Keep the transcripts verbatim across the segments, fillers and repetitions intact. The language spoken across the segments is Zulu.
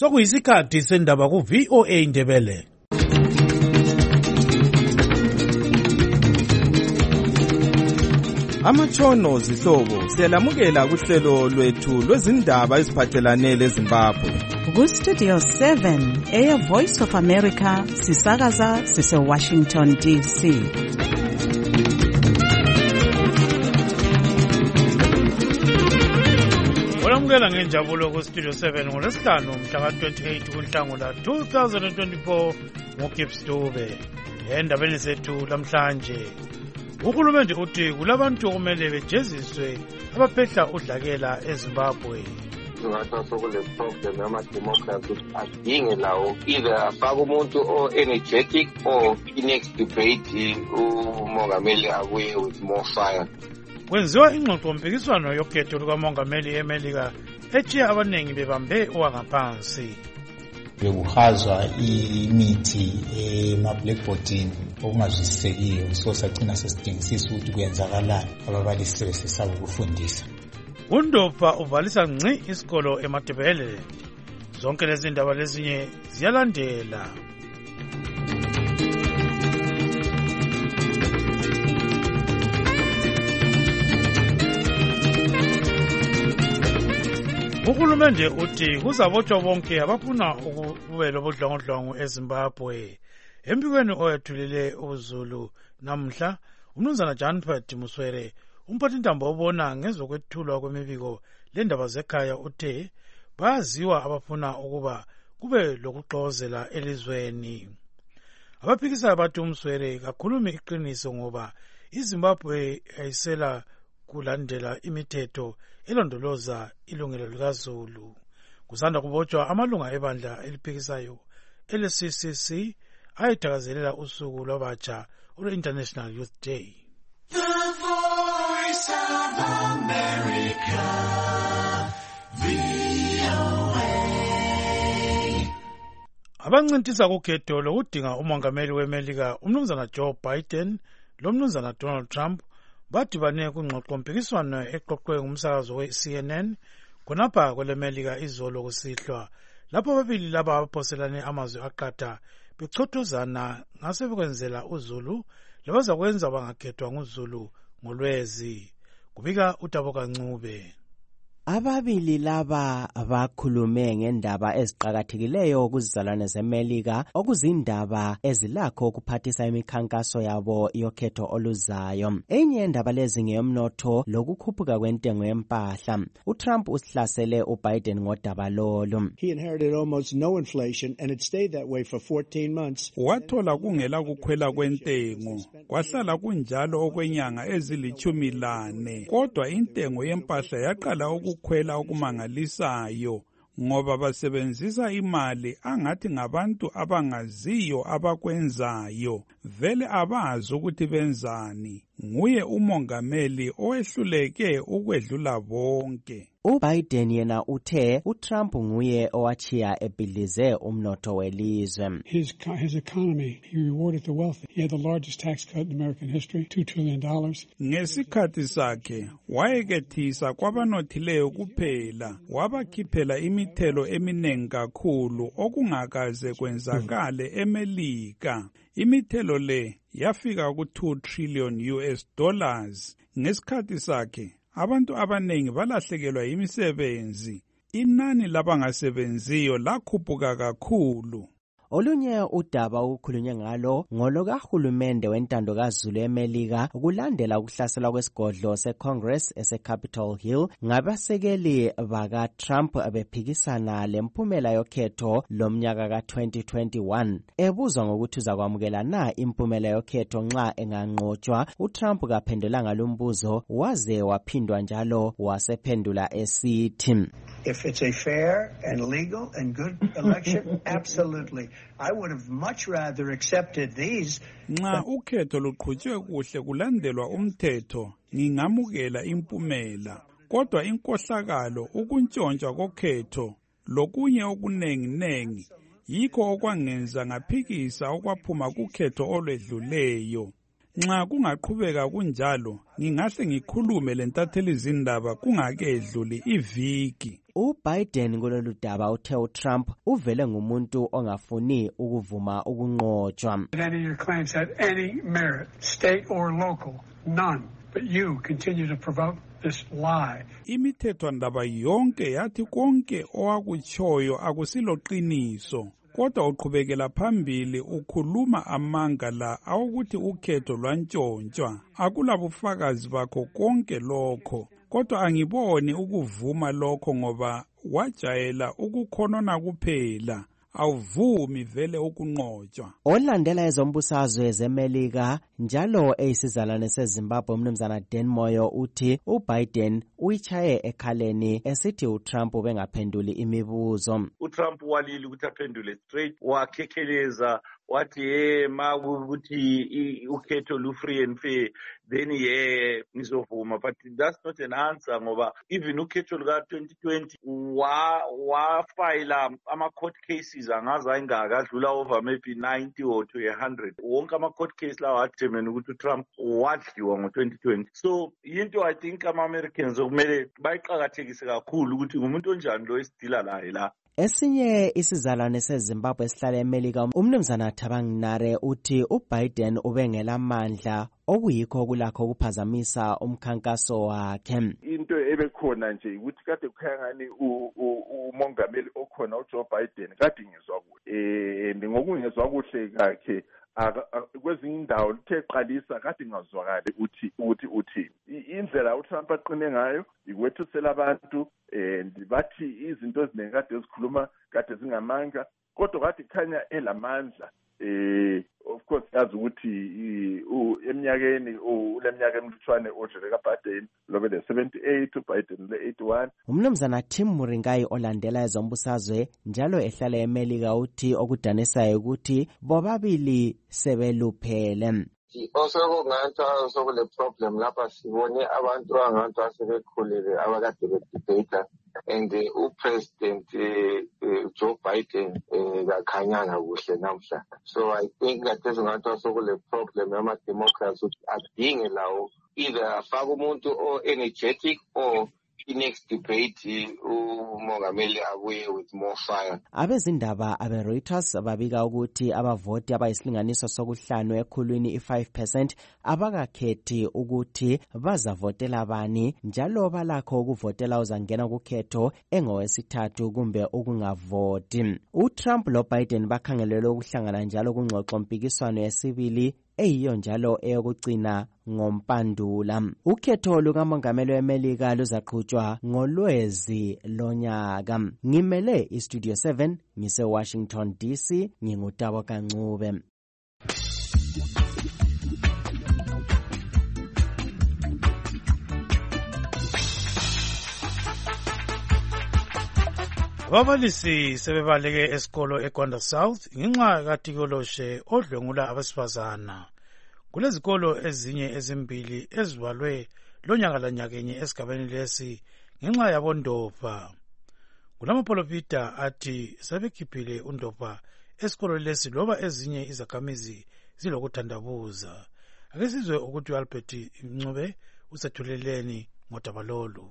Sokuyisikhathi sendaba ku V O A Ndebele. Amatshono zihlobo siyalamukela kuhlelo lwethu lwezindaba eziphathelane leZimbabwe. Ku Studio seven, Air Voice of America, sisakaza sise Washington D C. Olamukela ngenjabulo ku Studio seven ngolesihlanu mhla ka twenty-eight kuNhlangula two thousand twenty-four ngoGibbs Dube. Endabeni zethu lamhlanje, uhulumende uthi kulabantu okumele bejeziswe abaphehla udlakela eZimbabwe. Ngathi sokule problem yama-democrats ukuthi adinge lawo either afake umuntu o-energetic or i-next debate umongameli abuye with more fire. Kwenziwa ingxoxo mpikiswano yokhetho lukamongameli eMelika etshiya abanengi bebambe owangaphansi. Bekuhazwa imithi ema-blackboardini okungazwisisekiyo, so sagcina sesidingisisa ukuthi kuyenzakalani, ababalisi sebesesaba ukufundisa. UNdopha uvalisa ngci isikolo eMatebele. Zonke lezi ndaba lezinye ziyalandela. Uhulumende uthi kuzabotshwa bonke abafuna ukubela ubudlongondlongo eZimbabwe. Empikweni oyethulile uZulu namhla, umnumzana Janpert Muswere, umphathintambo obona ngezokwethulwa kwemibiko lendaba zekhaya, uthe bayaziwa abafuna ukuba kube lokuxozela elizweni. Abaphikisa bathi uMswere kakhulumi iqiniso ngoba iZimbabwe ayisela kulandela imithetho elondoloza ilungelo likaZulu. Kusanda kubotshwa amalunga ebandla eliphikisayo ele-C C C ayethakazelela usuku lwabatsha olwe-International Youth Day. The Voice of America, V O A. Abancintisa kukhetho lokudinga umongameli weMelika umnumzana Joe Biden lomnumzana Donald Trump badibane kungxoxo mpikiswano eqoqwe ngumsakazo we-C N N khonapha kweleMelika izolo kusihlwa, lapho ababili laba abaphoselane amazwi aqatha bechothozana ngasebekwenzela uZulu labazakwenza bangakhethwa nguZulu ngolwezi. Kubika uTabo Kancube. Ababili laba bakhulume ngendaba eziqhakathekileyo kuzizalwane zeMelika, okuzindaba ezilakho ukuphathisa imikhankaso yabo yokhetho oluzayo. Enye yendaba lezi ngeyomnotho lokukhuphuka kwentengo yempahla. uTrump usihlasele uBiden ngodaba lolu. He inherited almost no inflation and it stayed that way for fourteen months. Wathola kungela kukhwela kwentengo, kwahlala kunjalo okwenyanga ezilithumi lane, kodwa intengo yempahla yaqala uku kukhwela okumangalisayo ngoba basebenzisa imali angathi ngabantu abangaziyo abakwenzayo, vele abazi ukuthi benzani. Nguye umongameli owehluleke ukwedlula bonke. uBiden yena uthe uTrump nguye owachiya ebhidlize umnotho welizwe. His, his economy, he rewarded the wealthy. He had the largest tax cut in American history, two trillion dollars. Ngesikhathi sakhe wayekethisa kwabanothileyo kuphela, wabakhiphela imithelo eminengi kakhulu okungakaze kwenzakale eMelika. Imithelo le yafika ku two trillion U S dollars. Ngesikhathi sakhe abantu abanengi balahlekelwa imisebenzi, inani labangasebenziyo lakhuphuka kakhulu. Olunye udaba ukukhulunywa ngalo ngolokahulumende wentando kaZulu eMelika kulandela ukuhlaselwa kwesigodlo seCongress ese-Capitol Hill ngabasekeli baka-Trump bephikisana lemphumela yokhetho lomnyaka ka twenty twenty-one. Ebuzwa ngokuthi uzakwamukela na impumela yokhetho nxa enganqotshwa, uTrump kaphendulanga lumbuzo waze waphindwa njalo wasephendula esithi, if it's a fair and legal and good election, absolutely. I would have much rather accepted these. Nxa ukhetho luqhutshwe kuhle kulandelwa umthetho, ngingamukela impumela. Kodwa inkohlakalo ukuntshontshwa kokhetho lokunye okunengi nengi yikho okwangenza ngaphikisa okwaphuma kukhetho olwedluleyo. Nxa kungaqhubeka kunjalo, ngingahle ngikhulume lentatheli zindaba kungakedluli iviki. UBiden kulolu daba uthe uTrump uvele ngumuntu ongafuni ukuvuma ukunqotshwa. Any of your claims had any merit, state or local, none. But you continue to provoke this lie. Imithethwandaba yonke yathi konke owakutshoyo akusiloqiniso. Kodwa uqhubekela phambili ukhuluma amanga la awukuthi ukhetho lwantshontshwa. Akulabufakazi bakho konke lokho. Kodwa angiboni ukuvuma lokho ngoba wajayela ukukhonona kuphela. Awuvumi vele ukunqotshwa. Olandela ezombusazwe zeMelika njalo eyisizalwane seZimbabwe umnumzana Dan Moyo uthi uBiden uyichaye ekhaleni esithi uTrump ubengaphenduli imibuzo. uTrump walili ukuthi aphendule straight, wakhekheleza wathi ye makuthi ukhetho lu free and fair, then ye ngizovuma, but that's not an answer ngoba even ukhetho luka twenty twenty wa wafayila ama court cases angaza ingaka adlula over maybe ninety or to one hundred. Wonke ama court case lawa athemena ukuthi uTrump wadliwa ngo twenty twenty. So into I think ama Americans okumele bayiqhakathekise kakhulu ukuthi ngumuntu onjani lo esidila laye la. Esinye isizalwane seZimbabwe esihlala eMelika umnumzana Thabanginare uthi uBiden ubengela amandla okuyikho kulakho ukuphazamisa umkhankaso wakhe. Into ebekhona nje ukuthi kade kukhangani umongameli okhona uJoe Biden kade ngizwa eh ngokungezwa kuhle kakhe kwezinye indawo lithe qalisa kade ngazwakala ukuthi uthi uthi indlela uTrump aqine ngayo ikwethusela abantu and bathi izinto eziningi kade ezikhuluma kade zingamanga kodwa kade khanya elamandla. Eh of course yazi ukuthi eminyakeni uleminyaka emlutshwane ojele kaBiden lobe le seventy-eight uBiden le eighty-one. Umnumzana Tim Muringai olandela ezombusazwe njalo ehlala eMelika uthi okudanisayo ukuthi bobabili sebeluphele. Also kungathiwa sokule problem lapha sibone abantu abangathi asebekhulile abakade bedebate and upresident Joe Biden akakhanyanga kuhle namhla. So I think that ezingathiwa sokule problem ama Democrats adinge lawo either afaka umuntu o energetic or next debate umongameli abuye with more fire. Abezindaba abe Reuters babika ukuthi abavoti abayisilinganiso sokuhlanu ekhulwini i-five percent abakakhethi ukuthi bazavotela bani njalo balakho ukuvotela uzangena kukhetho engowesithathu kumbe ukungavoti. uTrump lo Biden bakhangelelwe ukuhlangana njalo kungxoxo mpikiswano yesibili eyiyo njalo eyokugcina ngompandula. Ukhetho lukamongameli weMelika luzaqhutshwa ngoLwezi lonyaka. Ngimele iStudio seven ngise Washington D C ngingutabo Kancube. Ababalisi sebebaleke esikolo eGwanda South ngenxa kaTikoloshe odlwengula abesifazana. Kulezikolo ezinye ezimbili ezibalwe lonyaka lanyakenye esigabeni lesi ngenxa yabondopha. Kulamapholopita athi sebekhiphile undopha esikolo lesi loba ezinye izakhamizi zilokuthandabuza. Ake sizwe ukuthi uAlbert Ncube usethuleleni ngodaba lolu.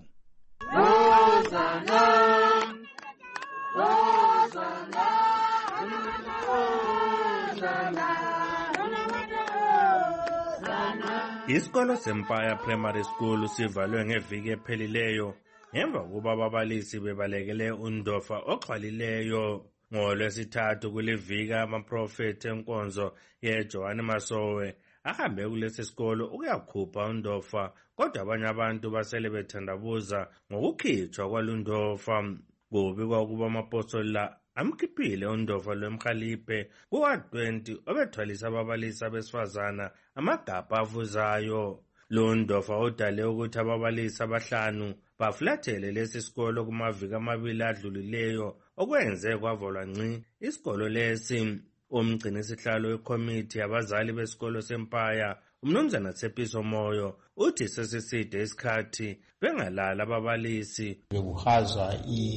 Isikolo seMpaya Primary School sivalwe ngeviki ephelileyo ngemva kuba ababalisi bebalekele undofa oxhwalileyo. NgoLwesithathu kuliviki amaprofeti enkonzo yeJohani Masowe ahambe kulesi sikolo ukuyakhupha undofa, kodwa abanye abantu basele bethandabuza ngokukhitshwa kwalundofa. Kubi kwakuba amapostoli la amkhiphile undofa lwemkhaliphe kuwa twenty obethwalisa ababalisi abesifazana amagabha avuzayo. Lo ndofa udale ukuthi ababalisi abahlanu bafulathele lesi sikolo kumaviki amabili adlulileyo okwenze kwavolwa ngci isikolo lesi. Umgcini sihlalo wekomiti abazali besikolo seMpaya umnumzana Tshepiso Moyo uthi sesiside isikhathi bengalala ababalisi. Bekuhazwa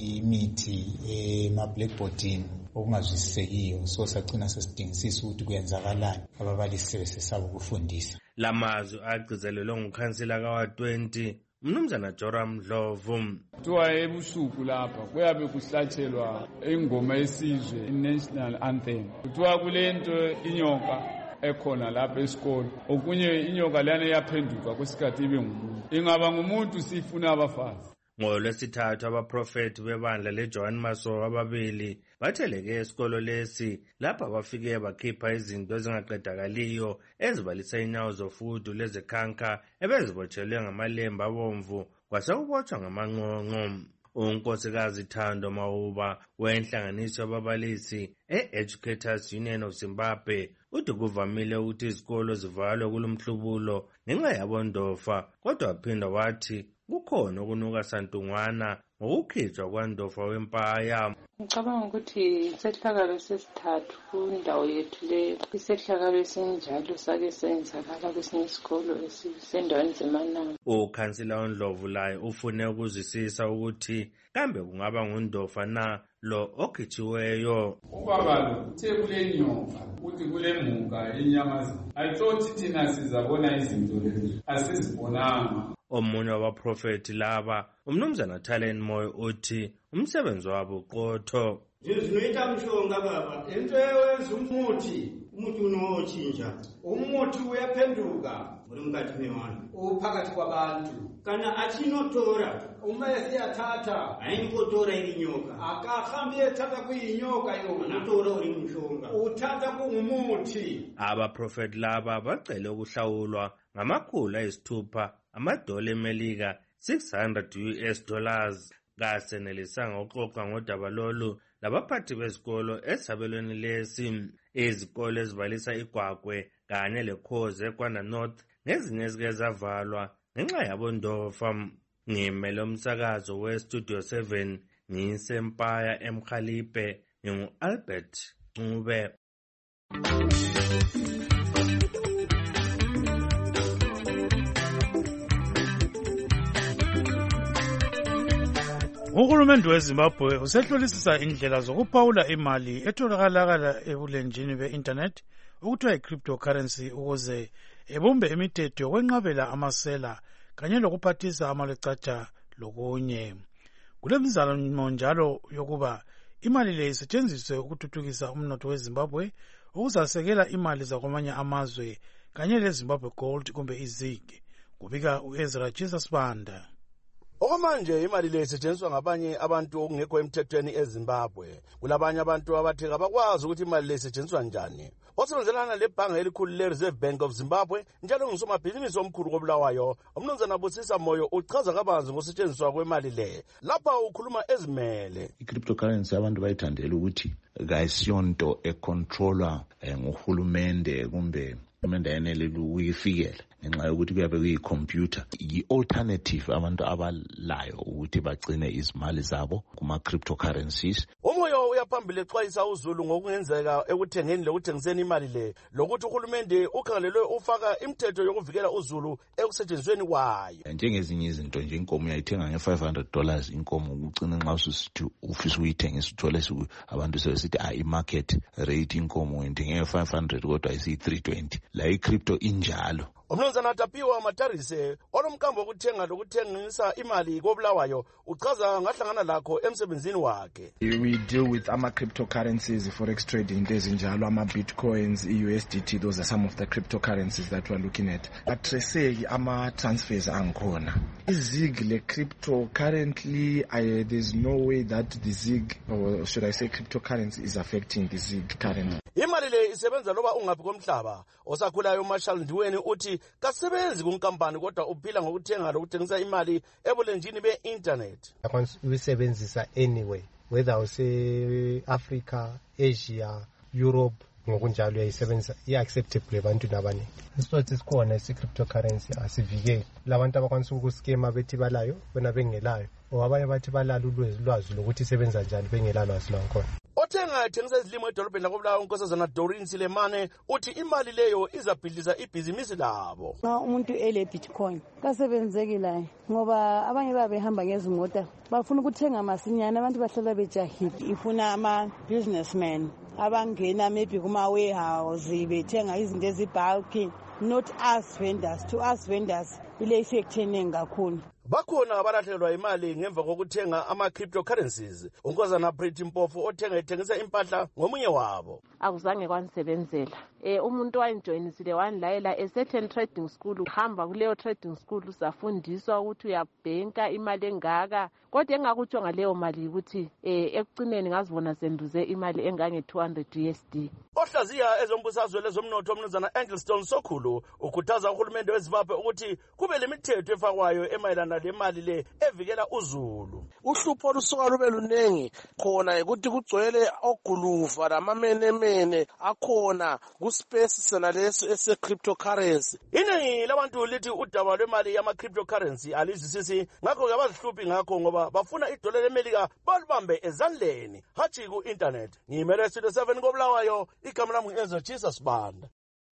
imithi ema-blackboardini okungazwisisekiyo, so sagcina sesidingisisa ukuthi kuyenzakalani, ababalisi sebesesaba ukufundisa. Lamazwi agcizelelwe ngukhansila kawa twenty umnumzana Joram Dlovu. Kuthiwa ebusuku lapha kuyabe kuhlatshelwa ingoma yesizwe, i-national anthem. Kuthiwa kulento inyoka ekhona lapha esikolo, okunye inyoka lana yaphenduka kwesikhathi ibe ngumuntu. Ingaba ngumuntu sifuna abafazi. NgoLwesithathu abaprofeti bebandla leJohn Masowe ababili batheleke esikolo lesi lapha bafike bakhipha izinto ezingaqedakaliyo ezibalisa inyawo zofudu lezekhanka ebezibotshelwe ngamalemba abomvu kwasekubotshwa ngamanqonqo. unkosikazi Thando Mauba wenhlanganiso yababalisi e-Educators Union of Zimbabwe uthi kuvamile ukuthi izikolo zivalwe kulomhlubulo ngenxa yabondofa, kodwa waphinda wathi kukhona okunuka santungwana ngokukhitshwa kwandofa wempaya. Ngicabanga ukuthi isehlakalo sesithathu kundawo yethu le, isehlakalo esinjalo sake senzakala kwesinye isikolo esisendaweni zeManama. Ukhansila uNdlovu laye ufune ukuzwisisa ukuthi kambe kungaba ngundofa na lo okhitshiweyo. Ubaba lo uthe kule nyoka uthi kule muka inyamazana. I thought thina sizabona izinto lezi, asizibonanga. Omunye wabaprofeti laba umnumzana Talent Moyo uthi umsebenzi wabo uqotho. Zinoita mshonga baba, into eyenza umuthi, umuthi unotshintsha. Umuthi uyaphenduka muri mukati mevanhu, uphakathi kwabantu. Kana achinotora uma esiyathatha ayimpotora ilinyoka, akahambi ethatha kuyinyoka yona, utora uri mshonga, uthatha kungumuthi. Abaprofeti laba bacele ukuhlawulwa ngamakhulu ayisithupha amadola eMelika six hundred U S dollars. Kasenelisanga uxoxa ngodaba lolu labaphathi bezikolo esabelweni lesi. Izikolo ezibalisa iGwagwe kanye leKhoze eKwana North ngezinye ezike zavalwa ngenxa yabondofa. Ngimele umsakazo weStudio seven ngisempaya eMkhalipe, ngingu-Albert Ncube. Uhulumende weZimbabwe usehlolisisa indlela zokuphawula imali etholakala ebulenjini be-internet okuthiwa i-cryptocurrency ukuze ebumbe imithetho yokwenqabela amasela kanye lokuphathisa amalecatsha lokunye. Kulemizamo njalo yokuba imali le isetshenziswe ukuthuthukisa umnotho weZimbabwe ukuzasekela imali zakwamanye amazwe kanye leZimbabwe Gold kumbe iZig. Kubika uEzra Jesus Banda. Okwamanje imali le isetshenziswa ngabanye abantu okungekho emthethweni eZimbabwe. Kulabanye abantu abathi abakwazi ukuthi imali le isetshenziswa njani. Osebenzelana lebhange elikhulu le-Reserve Bank of Zimbabwe njalo ngusomabhizinisi omkhulu koBulawayo, umnumzana Busisa Moyo uchaza kabanzi ngokusetshenziswa kwemali le. Lapha ukhuluma ezimele. I-cryptocurrency abantu bayithandela ukuthi kayisiyonto econtrolwa nguhulumende kumbe uhulumende ayenele ukuyifikela ngenxa yokuthi kuyabe kuyikhompyutha. I-alternative abantu abalayo ukuthi bagcine izimali zabo kuma-cryptocurrencies. Umoyo uyaphambili exwayisa uZulu ngokungenzeka ekuthengeni lokuthengiseni imali le, lokuthi uhulumende ukhangelelwe ufaka imithetho yokuvikela uZulu ekusetshenzisweni kwayo. Njengezinye izinto nje inkomo uyayithenga nge-five hundred dollars inkomo, ucina nxa ususithi ufisa ukuyithengisa uthole abantu sebesithi ah i-market rate inkomo uyithenge nge-five hundred kodwa ayisiyi-three twenty. La i-crypto injalo. Umnumzana Tapiwa Matarise olomkambo wokuthenga lokuthengisa imali koBulawayo uchaza ngahlangana lakho emsebenzini wakhe. We deal with ama cryptocurrencies, forex trading, into ezinjalo, ama bitcoins, i-U S D T. Those are some of the cryptocurrencies that we are looking at. Atreseki ama transfers angikhona. iZig le crypto currently I, there's no way that the Zig, or should I say cryptocurrency, is affecting the Zig currently. Imali le isebenza loba ungaphi komhlaba. Osakhulayo Marshall Ndiweni uthi kasebenzi kunkampani kodwa uphila ngokuthenga lokuthengisa imali ebulenjini be-internet. Uyisebenzisa anyway, whether use Africa, Asia, Europe, ngokunjalo uyayisebenzisa, i-acceptable ebantwini abaningi. Isisothi sikhona isi-cryptocurrency asivikeli. Labantu abakwanisa ukuskema bethi balayo bona bengelayo, o abanye bathi balala ulwazi lokuthi isebenza njani bengelalwazi lwakhona. othenga ethengisa izilimo edolobheni lakobulawayo unkosazana Doreen Silemane uthi imali leyo izabhidliza ibhizinisi labo. Nxa umuntu ele bitcoin kasebenzekile ngoba abanye babehamba ngezimota bafuna ukuthenga masinyane, abantu bahlala bejahile. Ifuna ama businessmen abangena maybe kuma warehouse bethenga izinto ezibulky, not us vendors. To us vendors ile effect eningi kakhulu. Bakhona abalahlelwa imali ngemva kokuthenga ama-cryptocurrencies. Unkosazana Pretty Mpofu othenga ethengisa impahla ngomunye wabo. Akuzange kwanisebenzela. Eh umuntu wayenjoyinisile wanilayela a certain trading school, hamba kuleyo trading school usafundiswa ukuthi uyabhenka imali engaka, kodwa engakutsho ngaleyo mali ukuthi eh ekucineni ngazibona senduze imali engange two hundred U S D. Ohlaziya ezombusazwe lezomnotho umnumzana Angleston Sokhulu ukhuthaza uhulumende weZimbabwe ukuthi kube lemithetho efakwayo emayelana le mali le evikela uzulu. Uhlupho olusuka lube lunengi khona ukuthi kugcwele oguluva lamamenemene akhona kuspace sena leso ese cryptocurrency. Iningi labantu lithi udaba lwemali yama cryptocurrency alizisisi, ngakho ke abazihluphi ngakho ngoba bafuna idola leMelika balibambe ezandleni hatshi ku internet. Ngimele Studio seven koBulawayo, igama lami ngiEnzo Jesus Banda.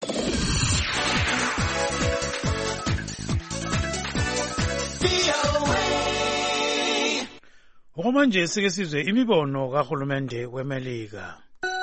Okwamanje sike sizwe imibono kahulumende weMelika.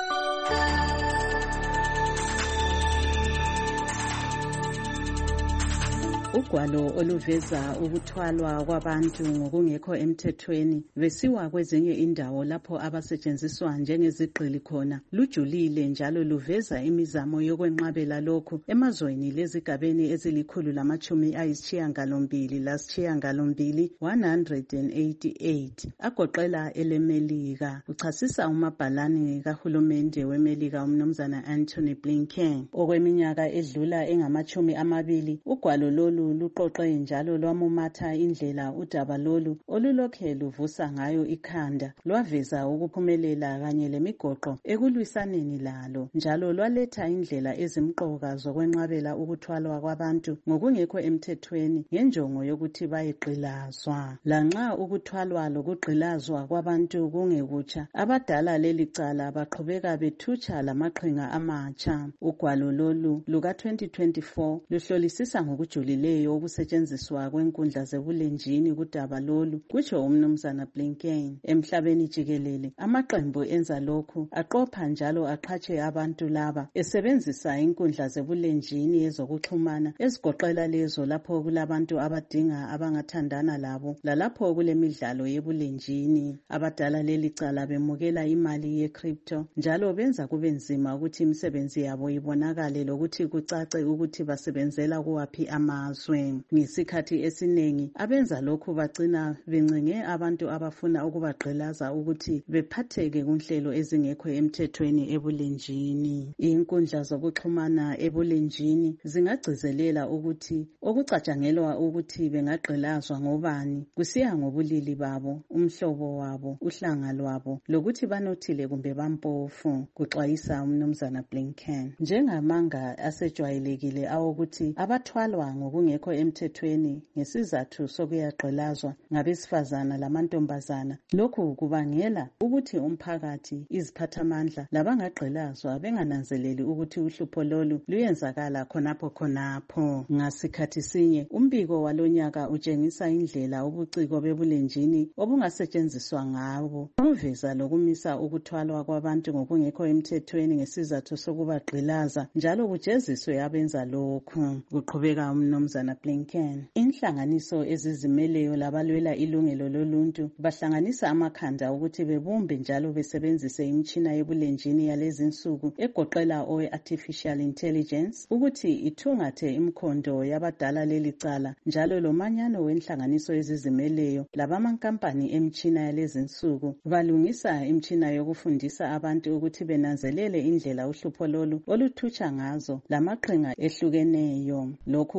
Ugwalo oluveza ukuthwalwa kwabantu ngokungekho emthethweni besiwa kwezinye indawo lapho abasetshenziswa njengezigqili khona lujulile njalo luveza imizamo yokwenqabela lokhu emazweni lezigabeni ezilikhulu lamachumi ayisishiyagalombili lasishiyagalombili one hundred eighty-eight agoqela eleMelika. Uchasisa umabhalane kahulumende weMelika umnumzana Anthony Blinken. Okweminyaka edlula engamachumi amabili ugwalo lolu luqoqe njalo lwamumatha indlela udaba lolu olulokhe luvusa ngayo ikhanda, lwaveza ukuphumelela kanye lemigoqo ekulwisaneni lalo, njalo lwaletha indlela ezimqoka zokwenqabela ukuthwalwa kwabantu ngokungekho emthethweni ngenjongo yokuthi bayigqilazwa. Lanxa ukuthwalwa lokugqilazwa kwabantu kungekutsha, abadala leli cala baqhubeka bethutsha lamaqhinga amatsha. Ugwalo lolu luka twenty twenty-four luhlolisisa ngokujulile okusetshenziswa kwenkundla zebulenjini kudaba lolu, kutsho umnumzana Blinken. Emhlabeni jikelele amaqembu enza lokhu aqopha njalo aqhatshe abantu laba esebenzisa inkundla zebulenjini ezokuxhumana ezigoqela lezo lapho kulabantu abadinga abangathandana labo lalapho kulemidlalo yebulenjini. Abadala leli cala bemukela imali ye-crypto njalo benza kube nzima ukuthi imisebenzi yabo ibonakale lokuthi kucace ukuthi basebenzela kuwaphi amazwe. Ngesikhathi esinengi abenza lokhu bagcina bencenge abantu abafuna ukubagqilaza ukuthi bephatheke kunhlelo ezingekho emthethweni ebulenjini. Inkundla zokuxhumana ebulenjini zingagcizelela ukuthi okucatshangelwa ukuthi bengagqilazwa ngobani kusiya ngobulili babo, umhlobo wabo, uhlanga lwabo lokuthi banothile kumbe bampofu, kuxwayisa umnumzana Blinken. Njengamanga asejwayelekile awokuthi abathwalwa ngokungekho emthethweni ngesizathu sokuyagqilazwa ngabesifazana lamantombazana, lokhu kubangela ukuthi umphakathi, iziphathamandla labangagqilazwa bengananzeleli ukuthi uhlupho lolu luyenzakala khonapho khonapho. Ngasikhathi sinye umbiko walonyaka utshengisa indlela ubuciko bebulenjini obungasetshenziswa ngabo ukuveza lokumisa ukuthwalwa kwabantu ngokungekho emthethweni ngesizathu sokubagqilaza njalo kujeziswe abenza lokhu. Kuqhubeka umnumzana Blinken. Inhlanganiso ezizimeleyo labalwela ilungelo loluntu bahlanganisa amakhanda ukuthi bebumbe njalo besebenzise imitshina yebulenjini yalezinsuku egoqela owe-artificial intelligence ukuthi ithungathe imkhondo yabadala leli cala, njalo lomanyano wenhlanganiso ezizimeleyo labamankampani emtshina yalezinsuku balungisa imtshina yokufundisa abantu ukuthi benanzelele indlela uhlupho lolu oluthutsha ngazo lamaqhinga ehlukeneyo. Lokhu kubangela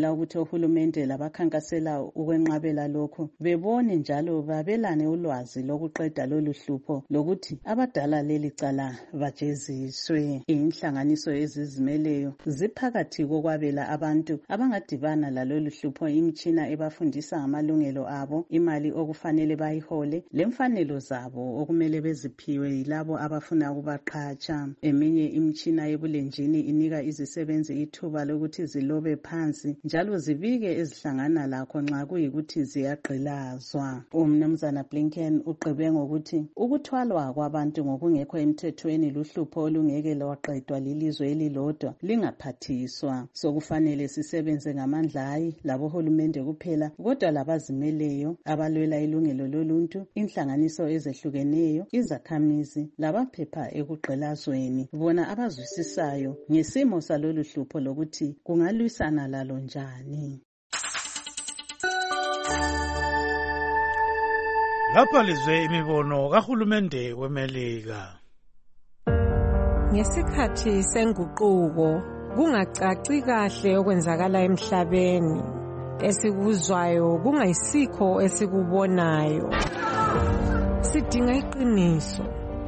Sicela ukuthi ohulumende labakhankasela ukwenqabela lokho bebone njalo babelane ulwazi lokuqeda lolu hlupho lokuthi abadala leli cala bajeziswe. Inhlanganiso ezizimeleyo ziphakathi kokwabela abantu abangadibana lalolu hlupho imitshina ebafundisa ngamalungelo abo, imali okufanele bayihole, lemfanelo zabo okumele beziphiwe yilabo abafuna ukubaqhatsha. Eminye imitshina yebulenjini inika izisebenzi ithuba lokuthi zilobe phansi njalo zibike ezihlangana lakho nxa kuyikuthi ziyagqilazwa. Umnumzana Blinken uqebe ngokuthi ukuthwalwa kwabantu ngokungekho emthethweni luhlupho olungeke lwaqedwa lilizwe elilodwa lingaphathiswa. Sokufanele sisebenze ngamandla hayi labohulumende kuphela kodwa labazimeleyo abalwela ilungelo loluntu, inhlanganiso ezehlukeneyo, izakhamizi labaphepha ekugqilazweni, bona abazwisisayo ngesimo salolu hlupho lokuthi kungalwisana lalo njani. Lapha lizwe imibono kahulumende weMelika. Ngesikhathi senguquko kungacaci kahle okwenzakala emhlabeni, esikuzwayo kungayisikho esikubonayo. Sidinga iqiniso.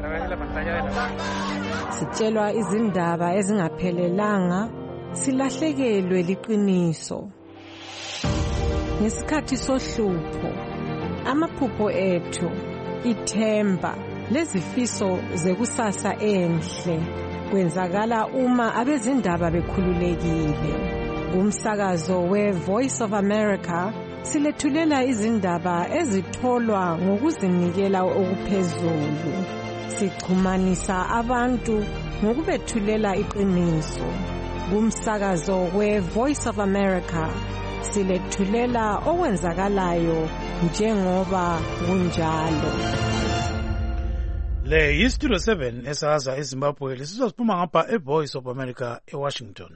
Sitshelwa izindaba ezingaphelelanga, silahlekelwe liqiniso. Ngesikhathi sohlupho, amaphupho ethu, ithemba lezifiso zekusasa enhle kwenzakala uma abezindaba bekhululekile. Kumsakazo we-Voice of America silethulela izindaba ezitholwa ngokuzinikela okuphezulu. Sichumanisa abantu ngokubethulela iqiniso. Kumsakazo we-Voice of America silethulela okwenzakalayo njengoba kunjalo. Le yistudio seven esaza eZimbabwe lisizosiphuma ngapha eVoice of America eWashington.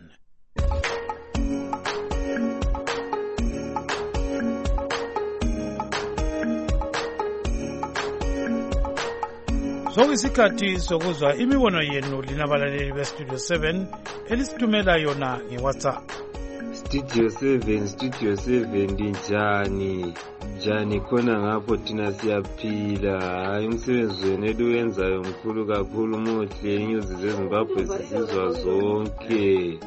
Sokuyisikhathi sokuzwa imibono yenu linabalaleli beStudio seven elisithumela yona ngeWhatsApp. Studio seven, Studio seven njani? Njani khona ngapho thina siyaphila. Hayi umsebenzi wenu eluyenzayo mkhulu kakhulu muhle, inyuzi zeZimbabwe sizizwa zonke.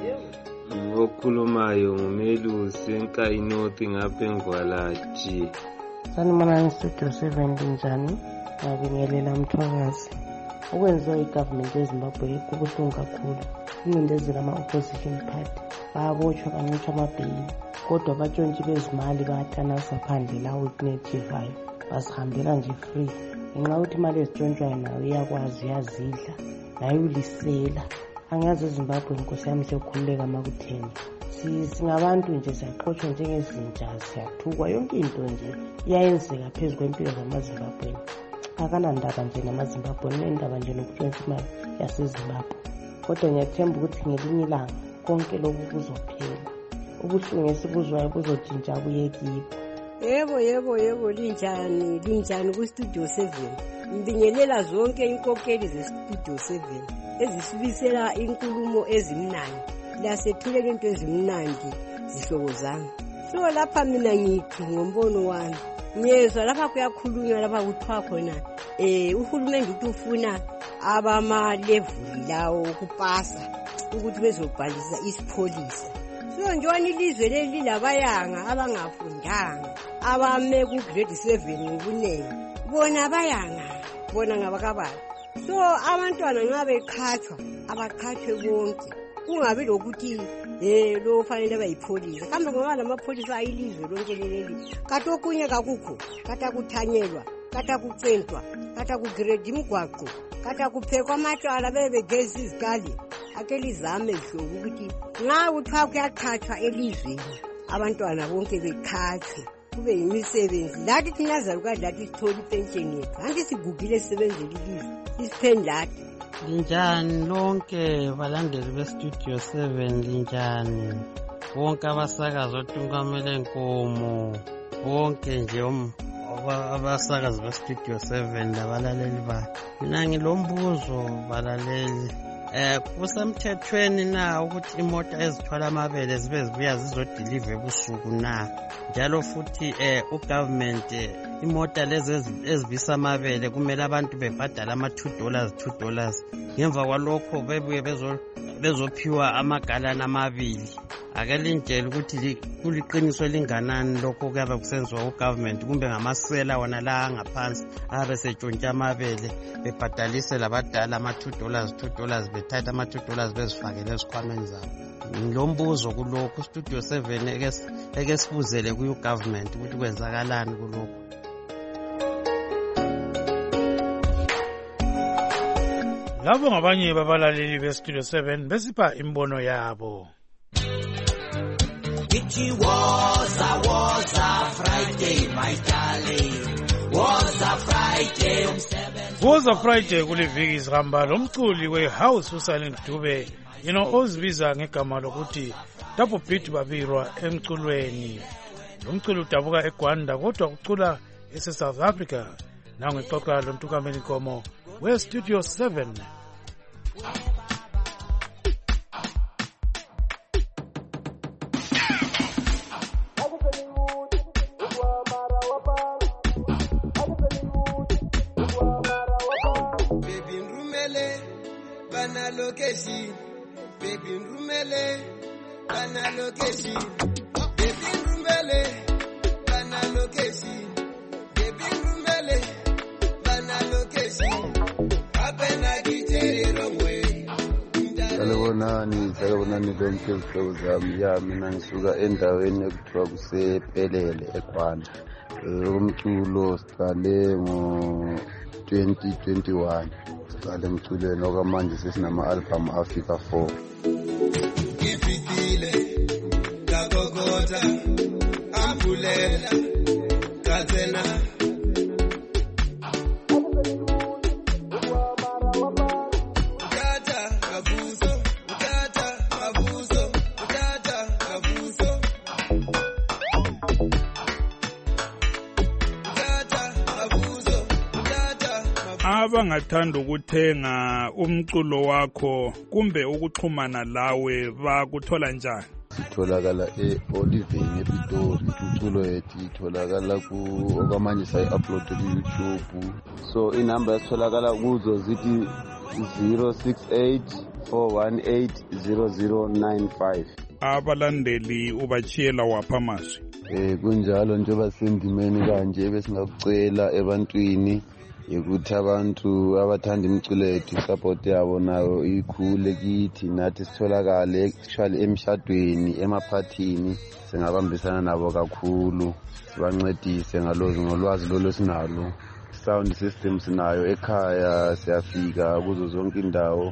Okhulumayo ngumelusi eNkayi North ngapha eNgwalathi. Sanibonani Studio seven njani? Ngabingelela Mthwakazi. Okwenziwa igovernment yeZimbabwe kubuhlungu kakhulu. Ingcindezelo ama-opposition party bayabotshwa kancitshwa amabheyili, kodwa abatshontshe bezimali bayathanasa phandle la weeknetivayo bazihambela nje free. Ngenxa yokuthi imali ezitshontshwayo nayo iyakwazi uyazidla nayo ulisela. Angazi eZimbabwe inkosi yami sekhululeka makutheni. Singabantu nje siyaxotshwa njengezinja, siyathukwa, yonke into nje iyayenzeka phezu kwempilo zamaZimbabweni. Akanandaba nje namaZimbabwe, nendaba nje nokutshontsha imali yaseZimbabwe. Kodwa ngiyathemba ukuthi ngelinye ilanga konke lokhu kuzophela. Ubuhlungu esibuzwayo buzotshintsha buye kibo. Yebo yebo yebo linjani linjani kuStudio seven. Ngibingelela zonke inkokeli zeStudio seven ezisibisela inkulumo ezimnandi. Lasethule into ezimnandi zihlobo zami. So lapha mina ngithi ngombono wami ngiyezwa lapha kuyakhulunywa lapha kuthiwa khona eh uhulumende uthi ufuna abama level lawo kupasa ukuthi bezobhalisa isipholisa. So njani ilizwe leli labayanga abangafundanga abame ku grade seven ngobunene bona bayanga bona ngabakabala. So abantwana nxa bekhathwa abakhathwe bonke, kungabi lokuthi eh lo fanele bayipholisa. Kambe ngoba lamapholisa ayilizwe lonke leli kathi okunye kakukho, kata kuthanyelwa, kata kucentwa, kata kugrade imigwaqo, kata kuphekwa amatshwala bebegeza izikali. Akelizame ihlobo ukuthi nxa kuthiwa kuyaqhathwa elizweni abantwana bonke bekhathwe kube yimisebenzi. Lathi thina zalukazi lathi sithola ipensheni yethu, anti sigugile sisebenzela ilizwe isiphendlathi. Linjani lonke balandeli beStudio seven, linjani bonke abasakazi oTungamele Nkomo, bonke nje abasakazi beStudio seven labalaleli bakhe. Mina ngilombuzo balaleli, Eh kusemthethweni na ukuthi imota ezithwala amabele zibe zibuya zizodeliver ebusuku na njalo futhi eh ugovernment imota lezi ezibisa amabele kumele abantu bebhadala ama two dollars two dollars ngemva kwalokho bebuye bezo bezophiwa amagalana amabili akalindlela ukuthi kuliqiniso linganani lokho kuyabe kusenziwa ugovernment kumbe ngamasela wona la angaphansi abe setshontsha amabele bebhadalise labadala ama two dollars two dollars bethatha ama two dollars bezifakele esikhwameni zabo. Ngilombuzo kulokho Studio seven eke sibuzele ku government ukuthi kwenzakalani kulokho. Labo ngabanye babalaleli be Studio seven besipha imbono yabo. It was a was a Friday, my darling. Was a Friday umsebenzi. Was a Friday kuliviki isihamba lomculi we-house uSilent Dube, you know, ozibiza ngegama lokuthi Double Beat babirwa emculweni. Lomculi udabuka eGwanda kodwa ucula ese-South Africa. Nangu ixoxa lo Ntukamela Nkomo we Studio seven. Location, baby rumele, bana location, baby rumele, bana location, baby rumele, bana location. Apena kitere romwe. Salibonani, salibonani bonke izihlobo zami. Ya mina ngisuka endaweni ekuthiwa kusephelele eGwanda. Umculo siqale ngo twenty twenty-one. Siqale emculweni okwamanje sesinama album afika four. Ngifitile ngakokotha ambulela kathena abangathanda ukuthenga umculo wakho kumbe ukuxhumana lawe bakuthola njani? Sitholakala e-Olivine ePitori. Umculo yethu itholakala ku okwamanje sayi-upload ku-YouTube. So inamba yasitholakala kuzo zithi zero six eight four one eight zero zero nine five. Abalandeli ubachiyela wapha amazwi? Eh kunjalo njengoba sendimeni kanje besingakucela ebantwini ukuthi abantu abathanda imculo yethu support yabo nayo ikhule kithi nathi sitholakale actually emshadweni emaphathini singabambisana nabo kakhulu sibancedise ngalozi ngolwazi lolo sinalo sound system sinayo ekhaya siyafika kuzo zonke indawo.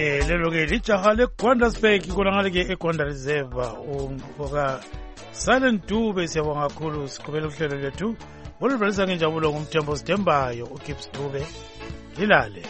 Eh lelo ke lijaha leGwandansburg kona ngale ke eGwanda Reserve umfoka Silent Dube siyabonga kakhulu siqhubela uhlelo lethu oluvelisa ngenjabulo ngumthembo sidembayo uGibbs Dube lilale.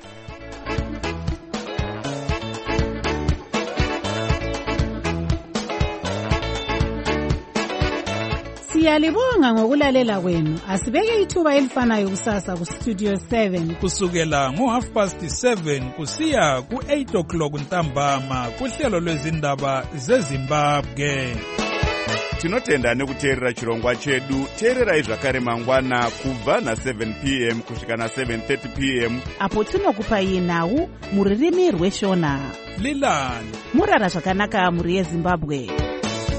Siyalibonga ngokulalela kwenu. Asibeke ithuba elifanayo kusasa ku Studio seven kusukela ngo half past seven kusiya ku eight o'clock ntambama kuhlelo lwezindaba zeZimbabwe. Tinotenda nekuteerera chirongwa chedu. Teererai zvakare mangwana kubva na seven p m kusvika na seven thirty p m apo tinokupai nhau muririmi rweshona. Lilani murara zvakanaka muri yeZimbabwe.